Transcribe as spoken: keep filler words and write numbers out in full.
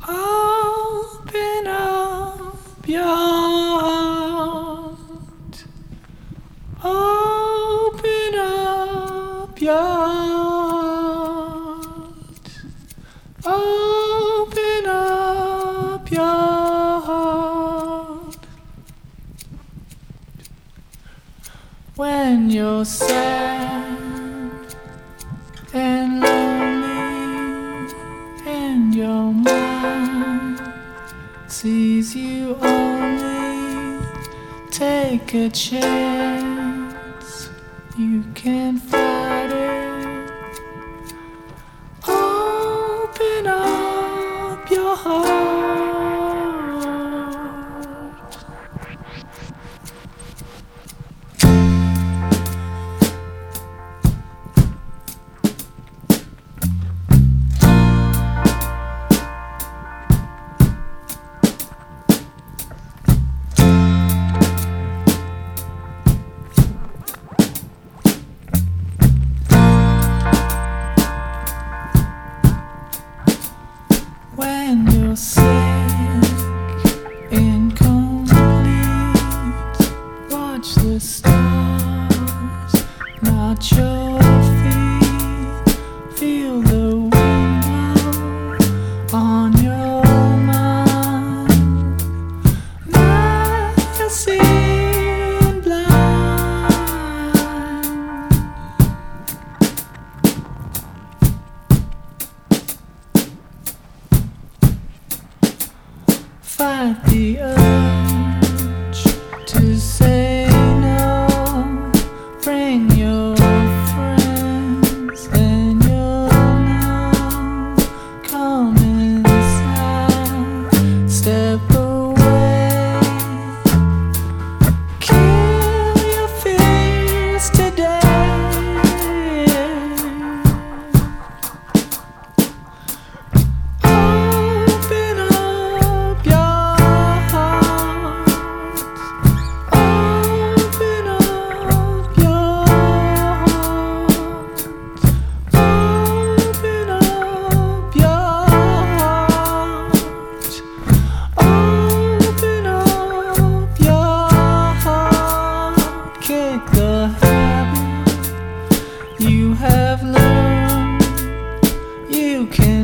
Open up your heart. Open up your heart. Open up your heart. When you're sad and lonely and your mind sees you only, take a chance, you can fight it. Open up your heart. When you're sick, incomplete, watch the stars, not your feet. Feel the wind blow on your mind. Now you're seeing blind. Fight the urge to say no. Bring your friends and you'll know. Come inside, step away. Kill your fears today. You have learned you can